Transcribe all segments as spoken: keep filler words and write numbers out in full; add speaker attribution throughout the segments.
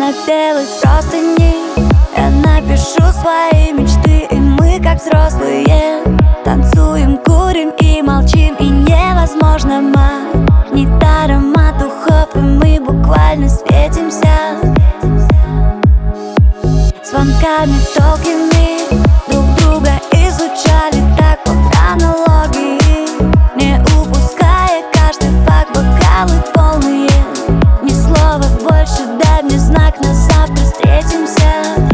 Speaker 1: на белой простыни я напишу свои мечты, и мы, как взрослые, танцуем, курим и молчим, и невозможно магнитаром от духов, и мы буквально светимся звонками долгими. Друг друга изучали так по хронологии, не упуская каждый факт, бокалы полные. Ни слова больше, дай мне знак, на завтра встретимся.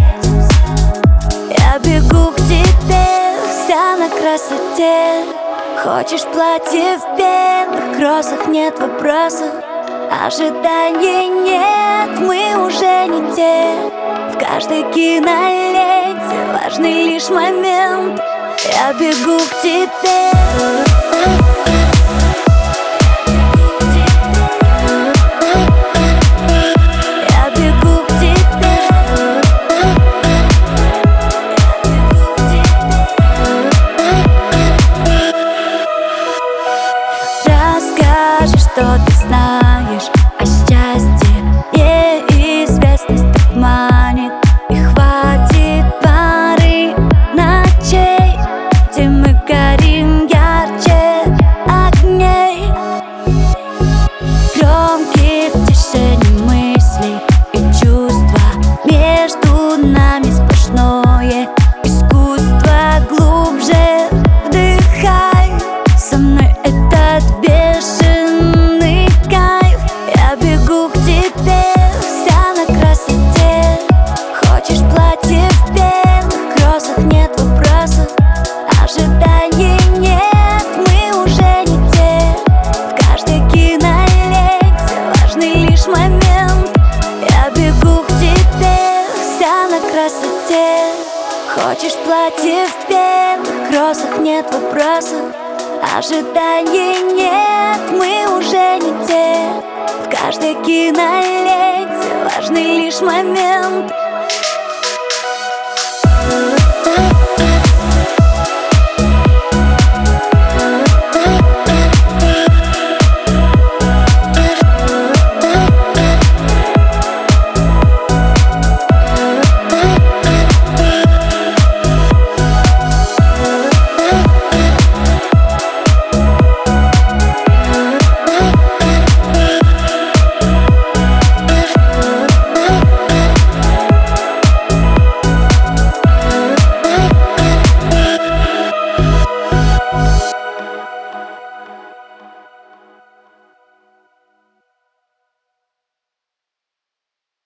Speaker 1: Я бегу к тебе, вся на красоте. Хочешь платье в белых кроссах, нет вопросов, ожиданий нет, мы уже не те. В каждой киноленте важный лишь момент. Я бегу к тебе. Расскажи, что ты знаешь о счастье. Неизвестность так манит, и хватит пары ночей, где мы горим ярче огней. Громкие в тишине мысли и чувства, между нами сплошное искусство. Глубже вдыхай со мной этот бешеный кайф. Я бегу к тебе, вся на красоте. Хочешь платье в белых кроссах, нет вопросов, ожиданий нет, мы уже не те. В каждой киноленте важный лишь момент. Я бегу к тебе, вся на красоте. Хочешь платье в белых кроссах, нет вопросов, ожиданий нет, мы уже не те. В каждой киноленте важный лишь момент.